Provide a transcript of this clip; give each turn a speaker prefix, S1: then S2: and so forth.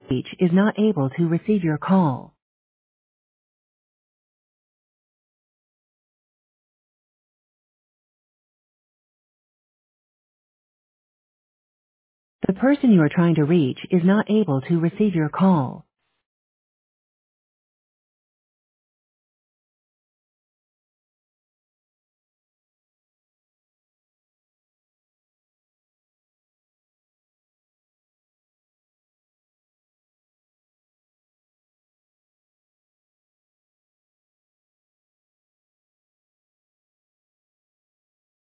S1: Reach is not able to receive your call. The person you are trying to reach is not able to receive your call.